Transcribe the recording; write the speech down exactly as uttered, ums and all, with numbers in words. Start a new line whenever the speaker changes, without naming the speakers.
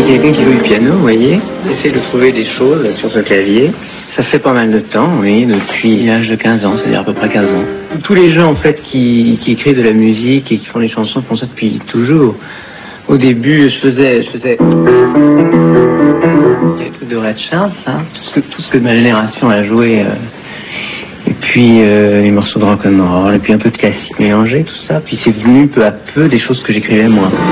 quelqu'un qui joue du piano, vous voyez. J'essaie de trouver des choses sur ce clavier. Ça fait pas mal de temps, oui, depuis l'âge de quinze ans, c'est-à-dire à peu près quinze ans. Tous les gens, en fait, qui, qui écrivent de la musique et qui font des chansons font ça depuis toujours. Au début, je faisais... Je faisais... Il y a les trucs de Ray Charles, hein, tout ce, que, tout ce que ma génération a joué... Euh... Et puis euh, les morceaux de rock'n'roll, et puis un peu de classique mélangé, tout ça. Puis c'est venu peu à peu des choses que j'écrivais moi.